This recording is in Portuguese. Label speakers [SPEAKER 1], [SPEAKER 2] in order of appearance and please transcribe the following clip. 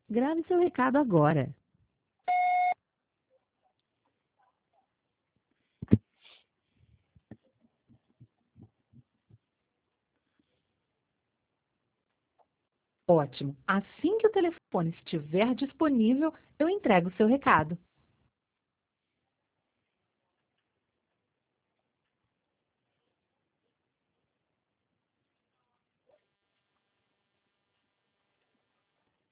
[SPEAKER 1] Grave seu recado agora. Ótimo. Assim que o telefone estiver disponível, eu entrego o seu recado.